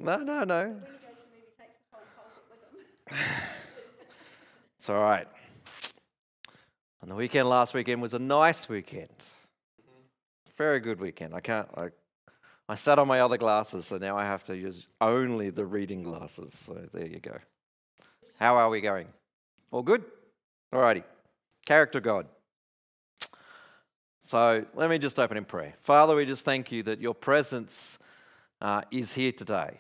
No. When he goes to the movie, he takes the whole pulpit with him. It's all right. And the weekend last weekend was a nice weekend. Very good weekend. I sat on my other glasses, so now I have to use only the reading glasses. So there you go. How are we going? All good? All righty. Character God. So let me just open in prayer. Father, we just thank you that your presence is here today.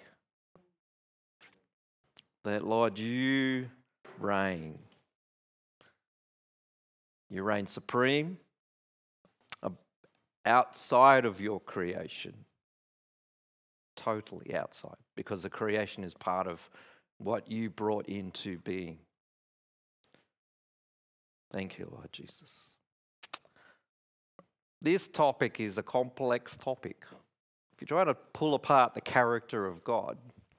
That, Lord, you reign. You reign supreme outside of your creation. Totally outside, because the creation is part of what you brought into being. Thank you, Lord Jesus. This topic is a complex topic. If you're trying to pull apart the character of God,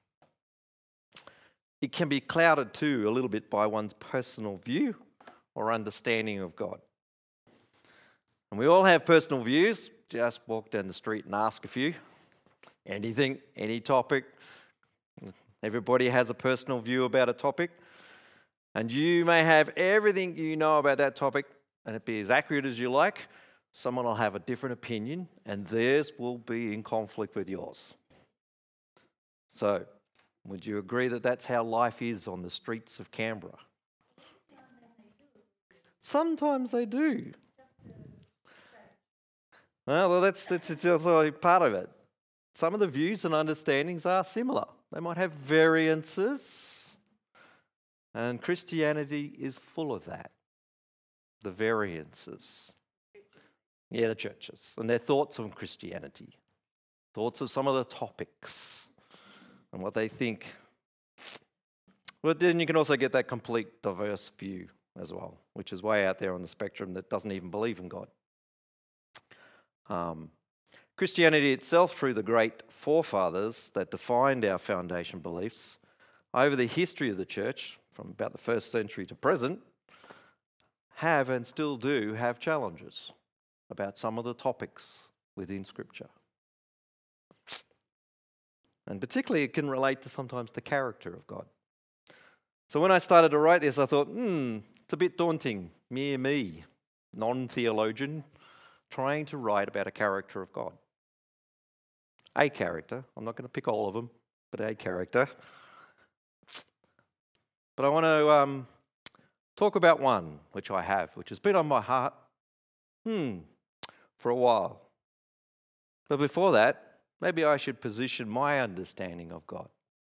it can be clouded too a little bit by one's personal view or understanding of God. And we all have personal views. Just walk down the street and ask a few. Anything, any topic. Everybody has a personal view about a topic. And you may have everything you know about that topic and it be as accurate as you like. Someone will have a different opinion and theirs will be in conflict with yours. So, would you agree that that's how life is on the streets of Canberra? Sometimes they do. Well, that's also part of it. Some of the views and understandings are similar. They might have variances. And Christianity is full of that. The variances. Yeah, the churches. And their thoughts on Christianity. Thoughts of some of the topics. And what they think. But then you can also get that complete diverse view as well, which is way out there on the spectrum that doesn't even believe in God. Christianity itself, through the great forefathers that defined our foundation beliefs, over the history of the church, from about the 1st century to present, have and still do have challenges about some of the topics within Scripture. And particularly it can relate to sometimes the character of God. So when I started to write this, I thought, it's a bit daunting. Mere me, non-theologian, trying to write about a character of God. A character. I'm not going to pick all of them, but a character. But I want to talk about one, which I have, which has been on my heart for a while. But before that, maybe I should position my understanding of God.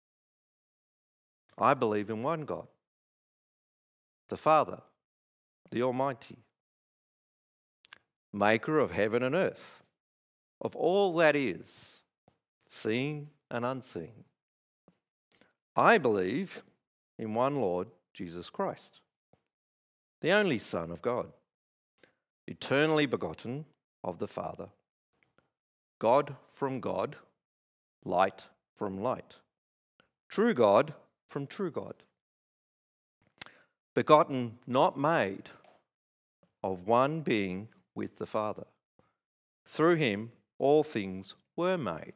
I believe in one God, the Father, the Almighty, maker of heaven and earth, of all that is, seen and unseen. I believe in one Lord, Jesus Christ, the only Son of God, eternally begotten of the Father, God from God, light from light, true God from true God, begotten, not made, of one being with the Father. Through him all things were made.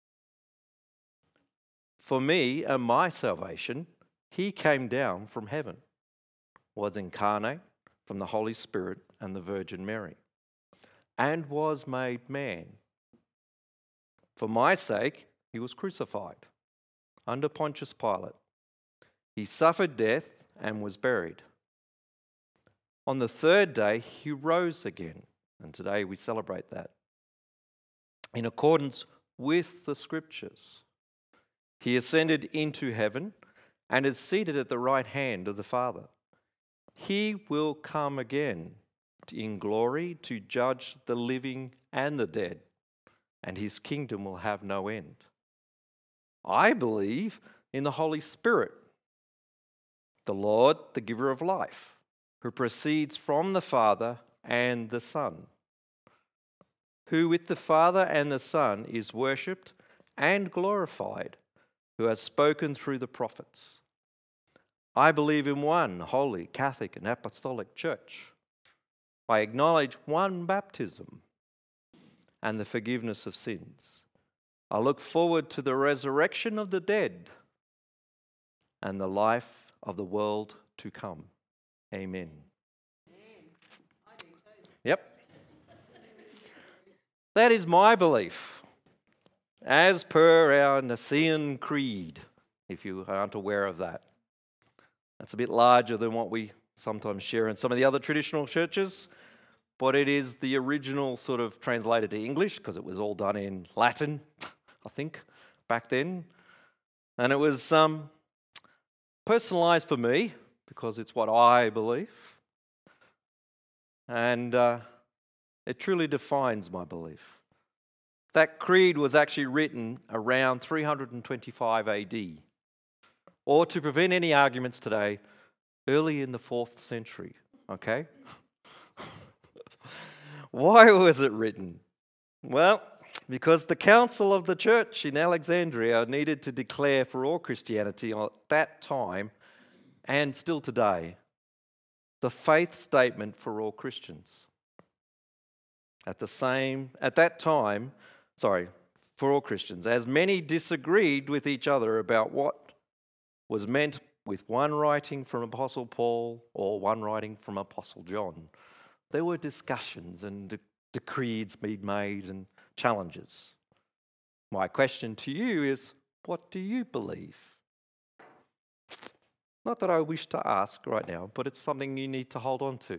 For me and my salvation, he came down from heaven, was incarnate from the Holy Spirit and the Virgin Mary, and was made man. For my sake, he was crucified under Pontius Pilate. He suffered death and was buried. On the 3rd day, he rose again, and today we celebrate that. In accordance with the Scriptures, he ascended into heaven and is seated at the right hand of the Father. He will come again in glory to judge the living and the dead, and his kingdom will have no end. I believe in the Holy Spirit, the Lord, the giver of life, who proceeds from the Father and the Son, who with the Father and the Son is worshipped and glorified, who has spoken through the prophets. I believe in one holy, Catholic and Apostolic Church. I acknowledge one baptism and the forgiveness of sins. I look forward to the resurrection of the dead and the life of the world to come. Amen. Yep. That is my belief, as per our Nicene Creed, if you aren't aware of that. That's a bit larger than what we sometimes share in some of the other traditional churches, but it is the original sort of translated to English, because it was all done in Latin, I think, back then. And it was personalised for me, because it's what I believe. And it truly defines my belief. That creed was actually written around 325 AD, or to prevent any arguments today, early in the 4th century, okay? Why was it written? Well, because the Council of the Church in Alexandria needed to declare for all Christianity at that time, and still today, the faith statement for all Christians. For all Christians, as many disagreed with each other about what was meant with one writing from Apostle Paul or one writing from Apostle John. There were discussions and decrees being made and challenges. My question to you is, what do you believe? Not that I wish to ask right now, but it's something you need to hold on to.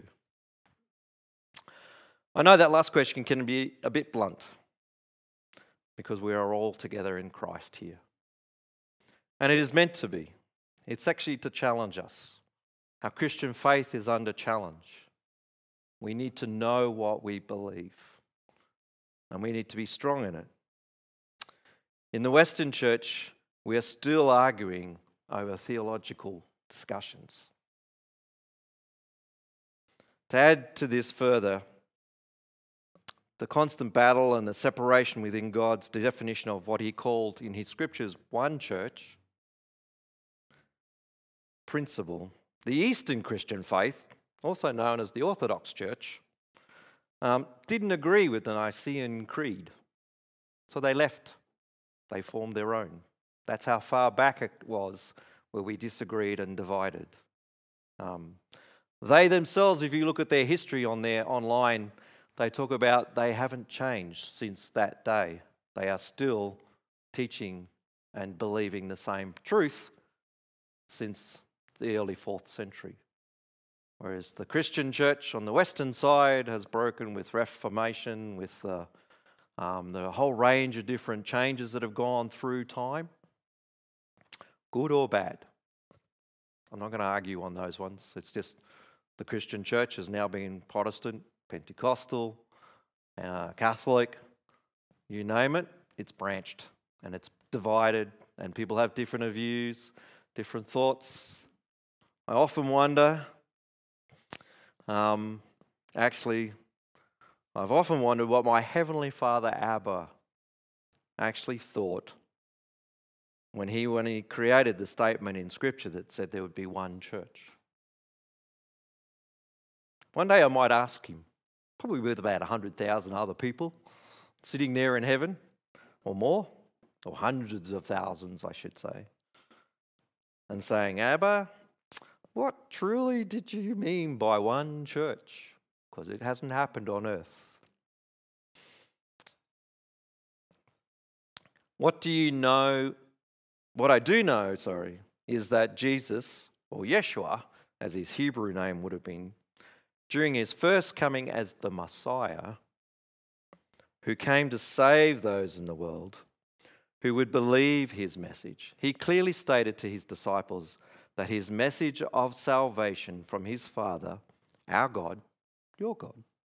I know that last question can be a bit blunt, because we are all together in Christ here. And it is meant to be. It's actually to challenge us. Our Christian faith is under challenge. We need to know what we believe, and we need to be strong in it. In the Western Church, we are still arguing over theological discussions. To add to this further, the constant battle and the separation within God's definition of what he called in his scriptures one church principle. The Eastern Christian faith, also known as the Orthodox Church, didn't agree with the Nicene Creed. So they left. They formed their own. That's how far back it was where we disagreed and divided. They themselves, if you look at their history on their online, they talk about they haven't changed since that day. They are still teaching and believing the same truth since the early 4th century. Whereas the Christian church on the Western side has broken with Reformation, with the whole range of different changes that have gone through time, good or bad. I'm not going to argue on those ones. It's just the Christian church has now been Protestant, Pentecostal, Catholic, you name it, it's branched and it's divided, and people have different views, different thoughts. I often wonder, I've often wondered what my Heavenly Father Abba actually thought when he created the statement in Scripture that said there would be one church. One day I might ask him, probably with about 100,000 other people sitting there in heaven, or more, or hundreds of thousands, I should say, and saying, Abba, what truly did you mean by one church? Because it hasn't happened on earth. What I do know, is that Jesus, or Yeshua, as his Hebrew name would have been, during his first coming as the Messiah, who came to save those in the world who would believe his message, he clearly stated to his disciples that his message of salvation from his Father, our God, your God,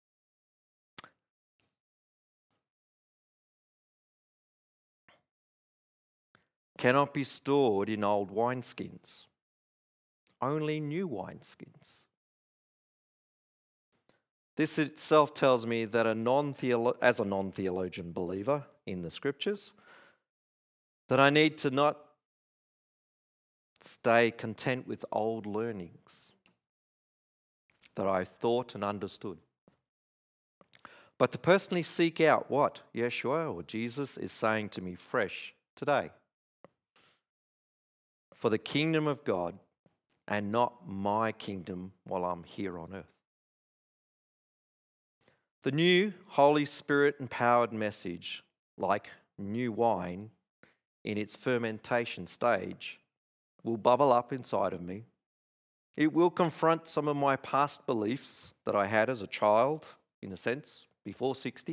cannot be stored in old wineskins, only new wineskins. This itself tells me that as a non-theologian believer in the Scriptures, that I need to not stay content with old learnings that I thought and understood, but to personally seek out what Yeshua or Jesus is saying to me fresh today. For the kingdom of God and not my kingdom while I'm here on earth. The new Holy Spirit empowered message, like new wine in its fermentation stage, will bubble up inside of me. It will confront some of my past beliefs that I had as a child, in a sense, before 60,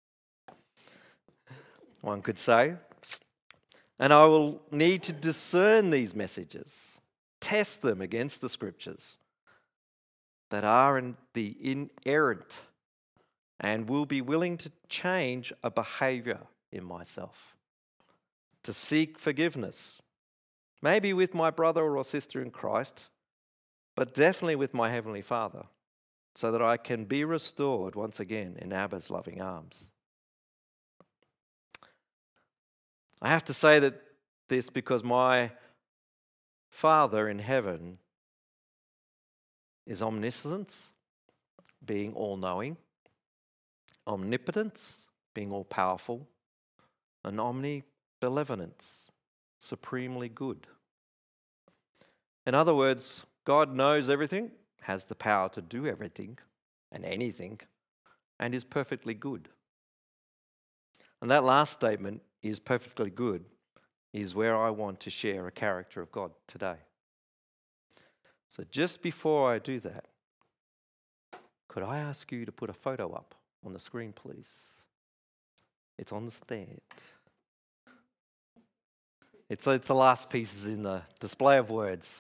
one could say. And I will need to discern these messages, test them against the scriptures that are in the inerrant, and will be willing to change a behavior in myself, to seek forgiveness, maybe with my brother or sister in Christ, but definitely with my Heavenly Father, so that I can be restored once again in Abba's loving arms. I have to say that this because my Father in heaven is omniscience, being all-knowing, omnipotence, being all-powerful, and omnibenevolence, supremely good. In other words, God knows everything, has the power to do everything and anything, and is perfectly good. And that last statement, is perfectly good, is where I want to share a character of God today. So just before I do that, could I ask you to put a photo up on the screen, please? It's on the stand. It's the last pieces in the display of words.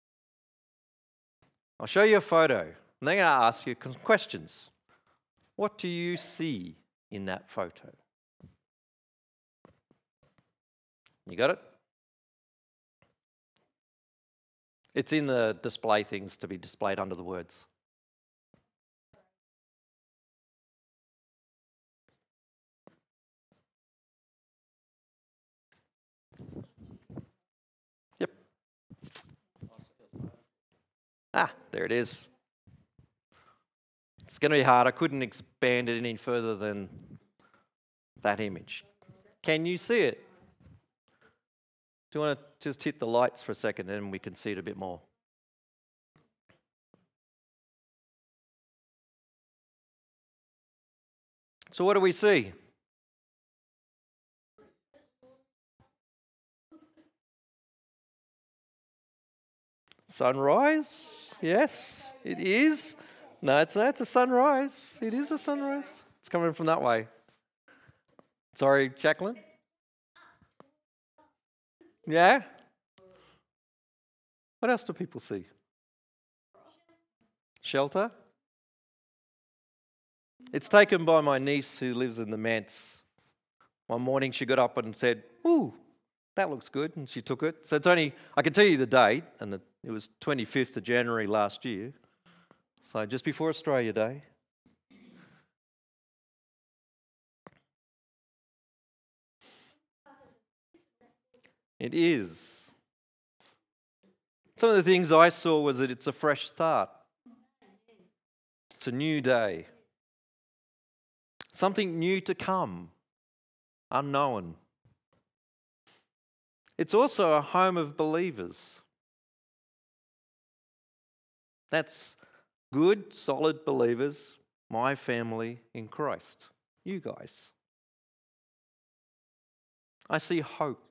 I'll show you a photo, and then I'll ask you questions. What do you see in that photo? You got it? It's in the display things to be displayed under the words. Yep. There it is. It's going to be hard. I couldn't expand it any further than that image. Can you see it? Do you want to just hit the lights for a second and we can see it a bit more? So what do we see? Sunrise? Yes, it is. No, it's a sunrise. It is a sunrise. It's coming from that way. Sorry, Jacqueline? Yeah? What else do people see? Shelter? It's taken by my niece who lives in the manse. One morning she got up and said, "Ooh, that looks good," and she took it. So it's only, I can tell you the date, and it was 25th of January last year. So just before Australia Day. It is. Some of the things I saw was that it's a fresh start. It's a new day. Something new to come, unknown. It's also a home of believers. That's good, solid believers, my family in Christ, you guys. I see hope.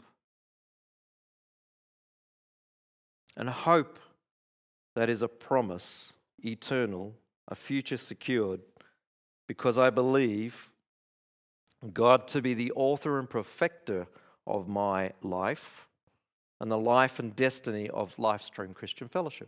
And hope that is a promise, eternal, a future secured, because I believe God to be the author and perfecter of my life and the life and destiny of Lifestream Christian Fellowship.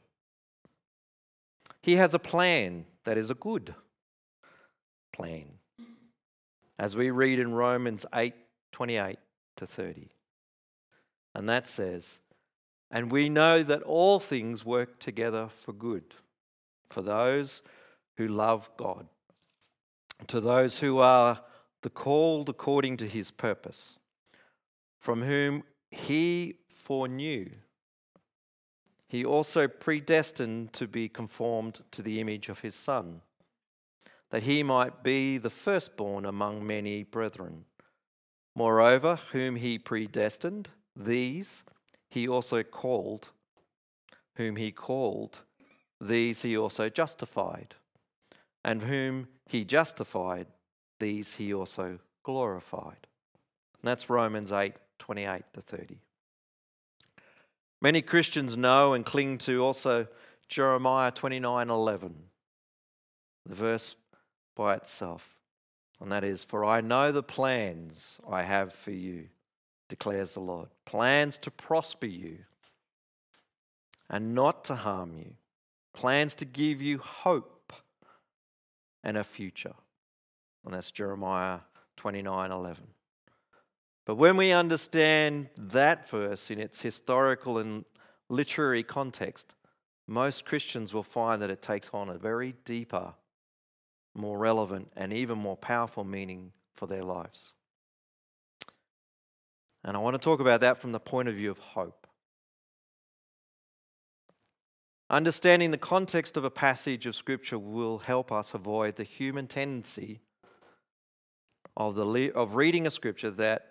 He has a plan that is a good plan, as we read in Romans 8:28 to 30. And that says, "And we know that all things work together for good, for those who love God, to those who are the called according to his purpose, from whom he foreknew, he also predestined to be conformed to the image of his Son, that he might be the firstborn among many brethren. Moreover, whom he predestined, these he also called. Whom he called, these he also justified. And whom he justified, these he also glorified. And that's Romans 8:28-30. Many Christians know and cling to also Jeremiah 29:11, the verse by itself. And that is, "For I know the plans I have for you, declares the Lord. Plans to prosper you and not to harm you. Plans to give you hope and a future." And that's Jeremiah 29:11. But when we understand that verse in its historical and literary context, most Christians will find that it takes on a very deeper, more relevant, and even more powerful meaning for their lives. And I want to talk about that from the point of view of hope. Understanding the context of a passage of Scripture will help us avoid the human tendency of reading a Scripture that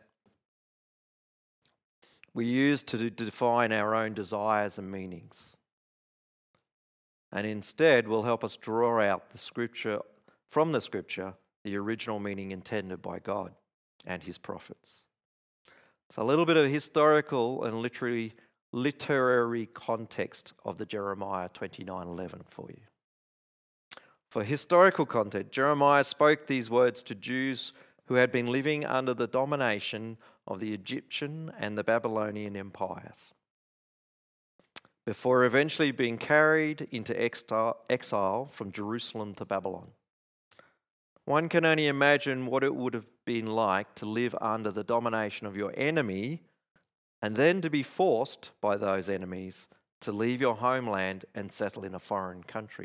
we use to define our own desires and meanings. And instead will help us draw out from the Scripture, the original meaning intended by God and his prophets. So a little bit of historical and literary context of the Jeremiah 29:11 for you. For historical context, Jeremiah spoke these words to Jews who had been living under the domination of the Egyptian and the Babylonian empires, before eventually being carried into exile from Jerusalem to Babylon. One can only imagine what it would have been like to live under the domination of your enemy and then to be forced by those enemies to leave your homeland and settle in a foreign country.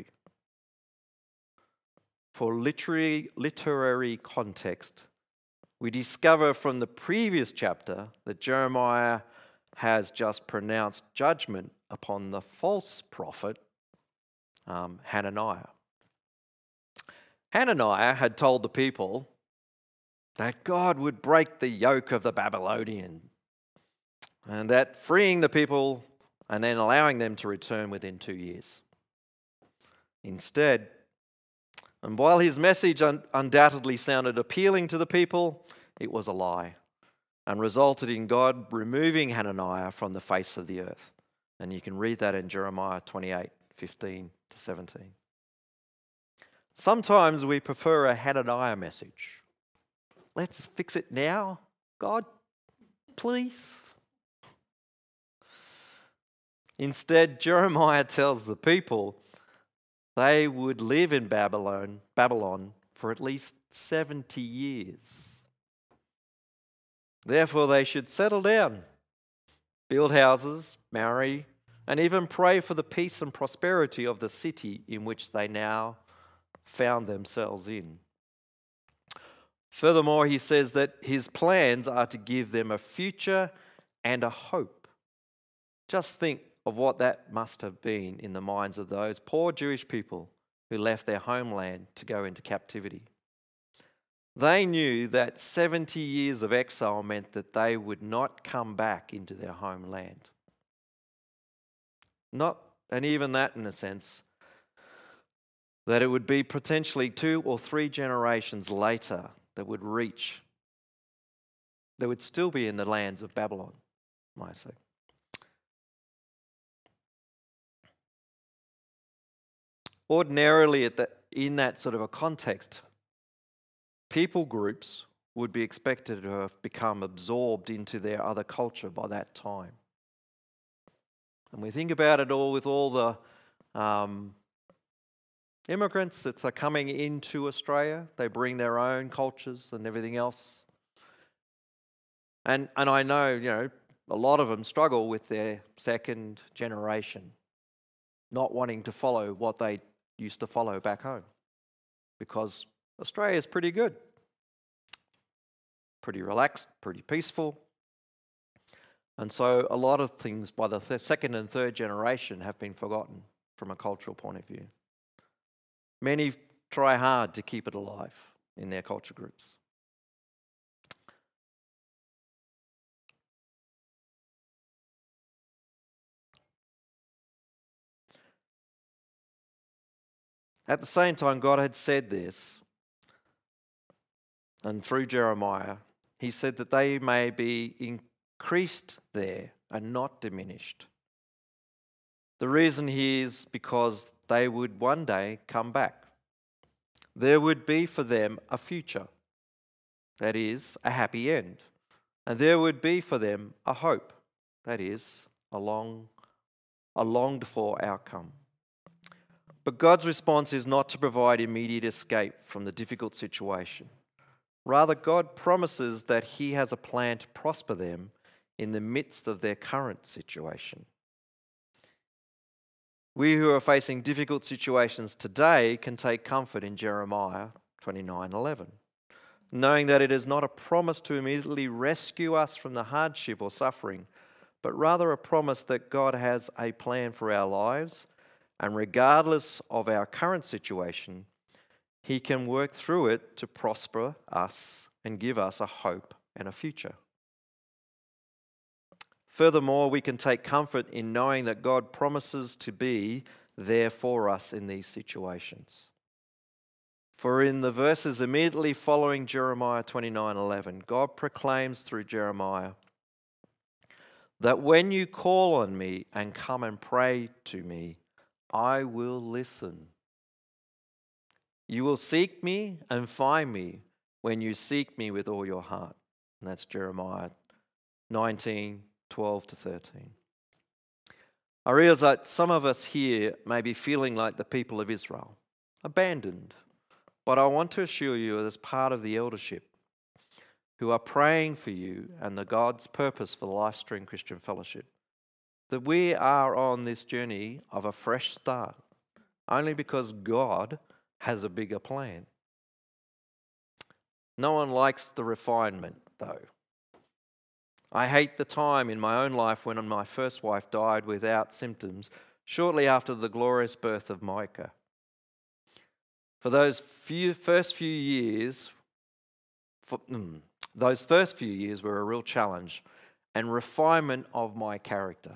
For literary context, we discover from the previous chapter that Jeremiah has just pronounced judgment upon the false prophet Hananiah. Hananiah had told the people that God would break the yoke of the Babylonian and that freeing the people and then allowing them to return within 2 years. Instead, and while his message undoubtedly sounded appealing to the people, it was a lie and resulted in God removing Hananiah from the face of the earth. And you can read that in Jeremiah 28:15-17. Sometimes we prefer a Hananiah message. Let's fix it now, God, please. Instead, Jeremiah tells the people they would live in Babylon for at least 70 years. Therefore, they should settle down, build houses, marry, and even pray for the peace and prosperity of the city in which they now found themselves in. Furthermore, he says that his plans are to give them a future and a hope. Just think of what that must have been in the minds of those poor Jewish people who left their homeland to go into captivity. They knew that 70 years of exile meant that they would not come back into their homeland. And even that, in a sense, that it would be potentially 2 or 3 generations later that would still be in the lands of Babylon, might I say. Ordinarily, in that sort of a context, people groups would be expected to have become absorbed into their other culture by that time. And we think about it all with all the immigrants that are coming into Australia. They bring their own cultures and everything else. And I know, a lot of them struggle with their second generation, not wanting to follow what they used to follow back home, because Australia is pretty good, pretty relaxed, pretty peaceful. And so a lot of things by the second and third generation have been forgotten from a cultural point of view. Many try hard to keep it alive in their culture groups. At the same time, God had said this, and through Jeremiah, he said that they may be increased there and not diminished. The reason here is because they would one day come back. There would be for them a future, that is, a happy end. And there would be for them a hope, that is, a longed for outcome. But God's response is not to provide immediate escape from the difficult situation. Rather, God promises that He has a plan to prosper them in the midst of their current situation. We who are facing difficult situations today can take comfort in Jeremiah 29:11, knowing that it is not a promise to immediately rescue us from the hardship or suffering, but rather a promise that God has a plan for our lives, and regardless of our current situation, He can work through it to prosper us and give us a hope and a future. Furthermore, we can take comfort in knowing that God promises to be there for us in these situations. For in the verses immediately following Jeremiah 29:11, God proclaims through Jeremiah that when you call on me and come and pray to me, I will listen. You will seek me and find me when you seek me with all your heart. And that's Jeremiah 19:12-13. I realize that some of us here may be feeling like the people of Israel, abandoned. But I want to assure you, as part of the eldership, who are praying for you and the God's purpose for the Lifestream Christian Fellowship, that we are on this journey of a fresh start, only because God has a bigger plan. No one likes the refinement, though. I hate the time in my own life when my first wife died without symptoms shortly after the glorious birth of Micah. For those first few years were a real challenge and refinement of my character.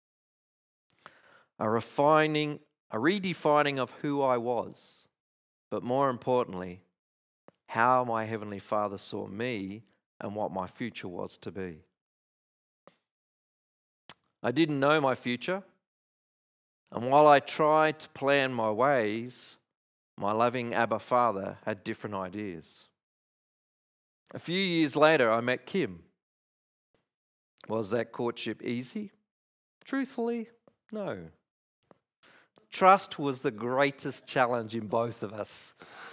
A redefining of who I was, but more importantly, how my Heavenly Father saw me and what my future was to be. I didn't know my future, and while I tried to plan my ways, my loving Abba Father had different ideas. A few years later, I met Kim. Was that courtship easy? Truthfully, no. Trust was the greatest challenge in both of us.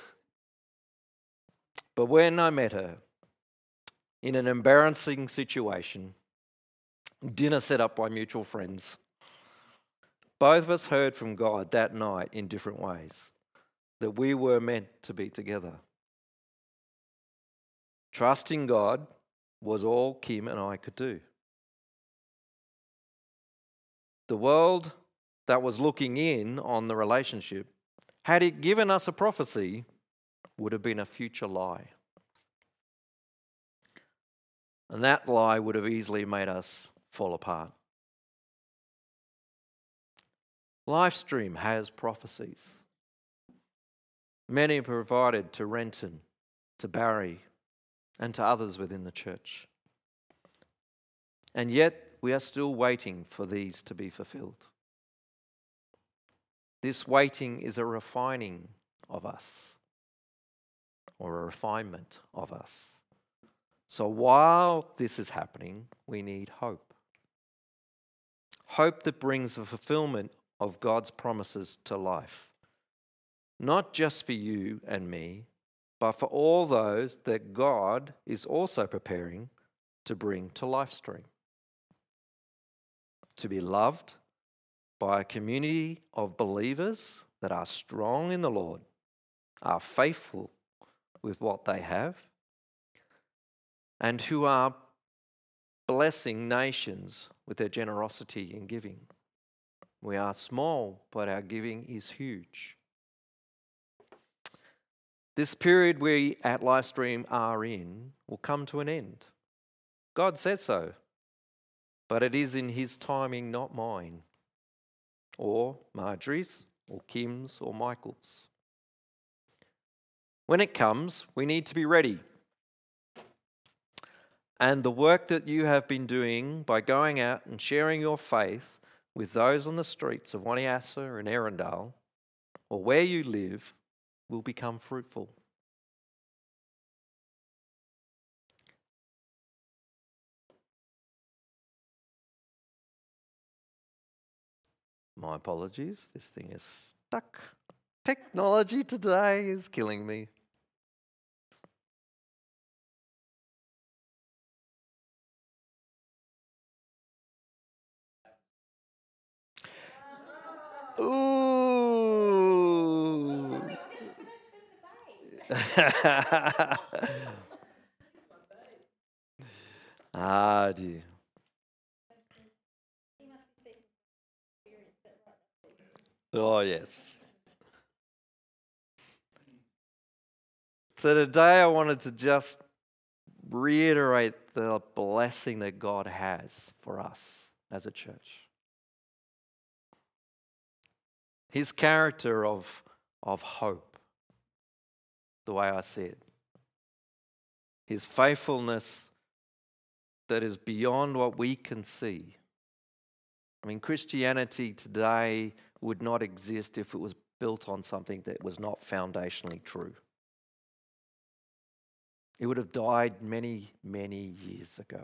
But when I met her, in an embarrassing situation, dinner set up by mutual friends, both of us heard from God that night in different ways that we were meant to be together. Trusting God was all Kim and I could do. The world that was looking in on the relationship, had it given us a prophecy, would have been a future lie. And that lie would have easily made us fall apart. Lifestream has prophecies. Many are provided to Renton, to Barry, and to others within the church. And yet we are still waiting for these to be fulfilled. This waiting is a refining of us, or a refinement of us. So while this is happening, we need hope. Hope that brings the fulfillment of God's promises to life. Not just for you and me, but for all those that God is also preparing to bring to Lifestream. To be loved by a community of believers that are strong in the Lord, are faithful with what they have, and who are blessing nations with their generosity in giving. We are small, but our giving is huge. This period we at Livestream are in will come to an end. God says so, but it is in his timing, not mine, or Marjorie's, or Kim's, or Michael's. When it comes, we need to be ready. And the work that you have been doing by going out and sharing your faith with those on the streets of Waniassa and Erindale, or where you live, will become fruitful. My apologies, this thing is stuck. Technology today is killing me. Ooh. Ah, dear. Oh, yes. So today I wanted to just reiterate the blessing that God has for us as a church. His character of hope, the way I see it. His faithfulness that is beyond what we can see. I mean, Christianity today would not exist if it was built on something that was not foundationally true. It would have died many, many years ago.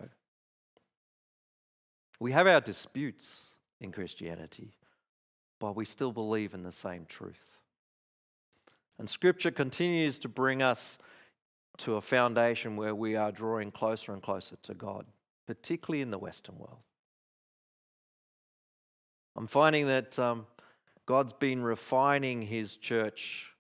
We have our disputes in Christianity, but we still believe in the same truth. And Scripture continues to bring us to a foundation where we are drawing closer and closer to God, particularly in the Western world. I'm finding that God's been refining his church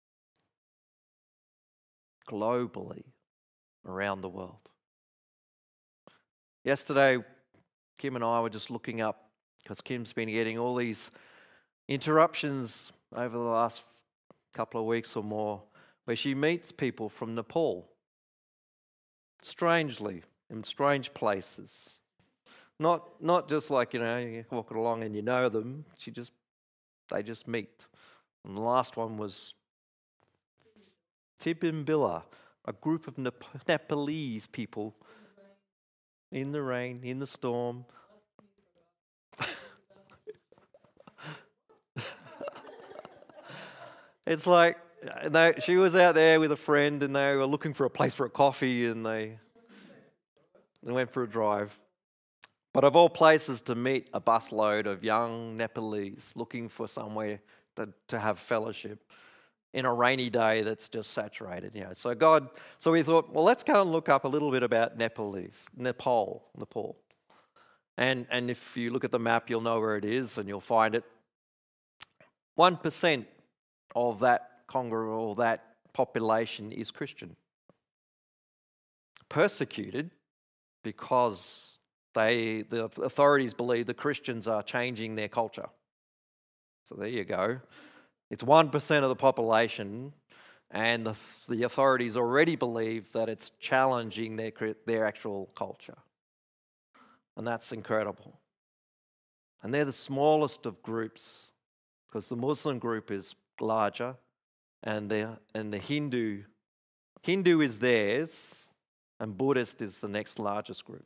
globally around the world. Yesterday, Kim and I were just looking up, because Kim's been getting all these interruptions over the last couple of weeks or more, where she meets people from Nepal, strangely, in strange places. Not just like, you're walking along and you know them, they just meet. And the last one was Tibimbilla, a group of Nepalese people in the rain, in the storm. It's like, she was out there with a friend and they were looking for a place for a coffee and they went for a drive. But of all places to meet a busload of young Nepalese looking for somewhere to have fellowship in a rainy day that's just saturated, So we thought, well, let's go and look up a little bit about Nepal. And if you look at the map, you'll know where it is and you'll find it. 1% of that Congo or that population is Christian. Persecuted because the authorities believe the Christians are changing their culture. So there you go. It's 1% of the population, and the authorities already believe that it's challenging their actual culture. And that's incredible. And they're the smallest of groups, because the Muslim group is larger, and the Hindu is theirs, and Buddhist is the next largest group.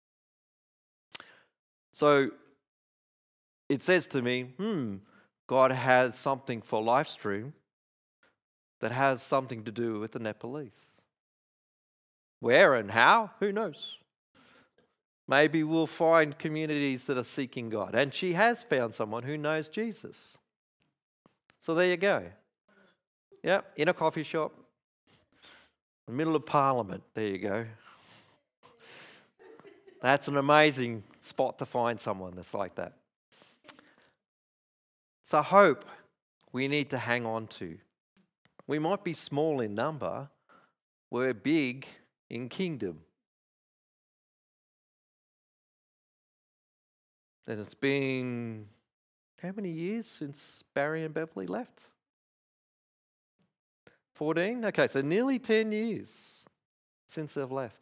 So it says to me, God has something for Livestream that has something to do with the Nepalese. Where and how? Who knows? Maybe we'll find communities that are seeking God. And she has found someone who knows Jesus. So there you go. Yeah, in a coffee shop, in the middle of Parliament. There you go. That's an amazing spot to find someone that's like that. So hope we need to hang on to. We might be small in number, we're big in kingdom. And it's been how many years since Barry and Beverly left? 14? Okay, so nearly 10 years since they've left.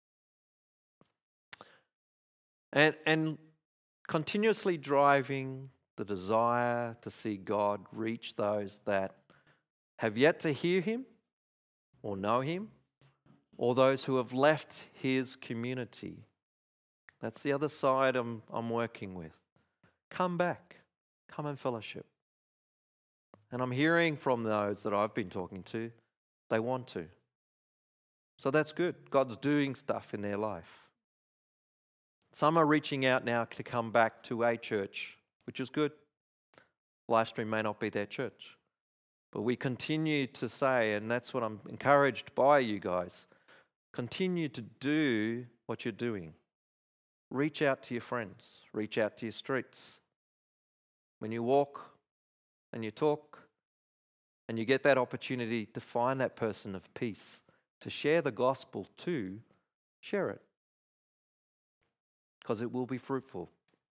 And continuously driving the desire to see God reach those that have yet to hear him or know him, or those who have left his community. That's the other side I'm working with. Come back. Come and fellowship. And I'm hearing from those that I've been talking to, they want to. So that's good. God's doing stuff in their life. Some are reaching out now to come back to a church, which is good. Livestream may not be their church. But we continue to say, and that's what I'm encouraged by you guys, continue to do what you're doing. Reach out to your friends. Reach out to your streets. When you walk and you talk and you get that opportunity to find that person of peace, to share the gospel to, share it. Because it will be fruitful.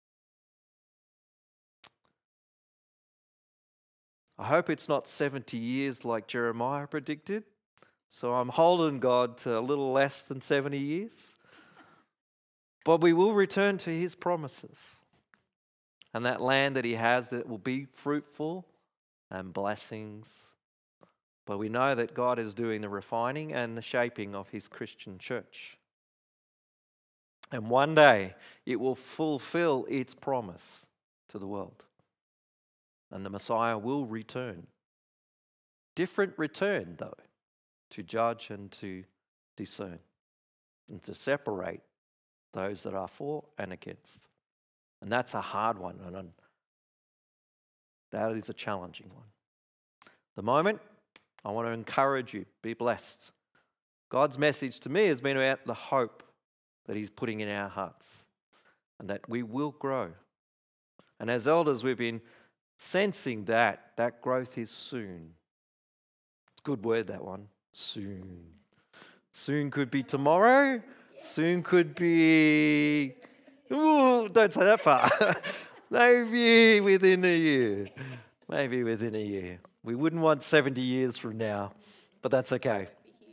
I hope it's not 70 years like Jeremiah predicted. So I'm holding God to a little less than 70 years. But we will return to his promises. And that land that he has, it will be fruitful and blessings. But we know that God is doing the refining and the shaping of his Christian church. And one day it will fulfill its promise to the world. And the Messiah will return. Different return, though, to judge and to discern and to separate those that are for and against. And that's a hard one, and that is a challenging one. At the moment, I want to encourage you, be blessed. God's message to me has been about the hope that he's putting in our hearts and that we will grow. And as elders, we've been sensing that growth is soon. It's a good word, that one. Soon. Soon could be tomorrow. Soon could be... Ooh, don't say that far. Maybe within a year. Maybe within a year. We wouldn't want 70 years from now, but that's okay.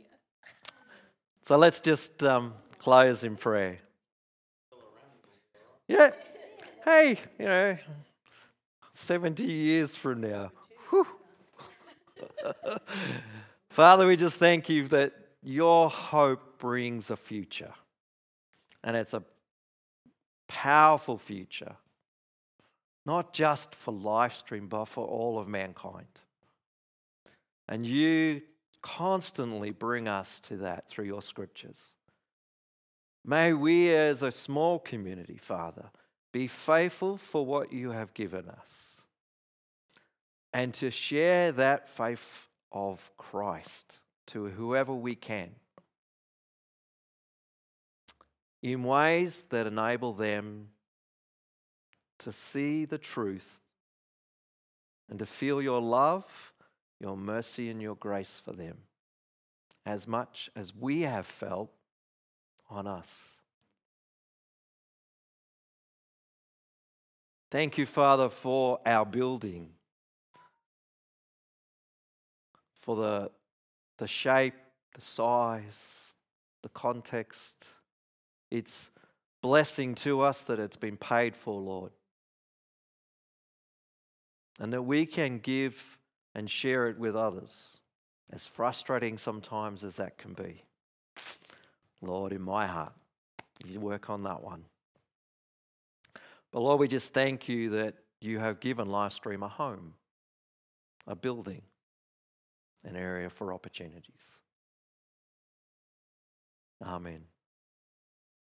So let's just close in prayer. Yeah. Hey, 70 years from now. Whew. Father, we just thank you that your hope brings a future. And it's a powerful future. Not just for Livestream, but for all of mankind. And you constantly bring us to that through your scriptures. May we as a small community, Father, be faithful for what you have given us. And to share that faith of Christ to whoever we can. In ways that enable them to see the truth and to feel your love, your mercy, and your grace for them as much as we have felt on us. Thank you, Father, for our building, for the shape, the size, the context. It's blessing to us that it's been paid for, Lord. And that we can give and share it with others, as frustrating sometimes as that can be. Lord, in my heart, you work on that one. But Lord, we just thank you that you have given Livestream a home, a building, an area for opportunities. Amen.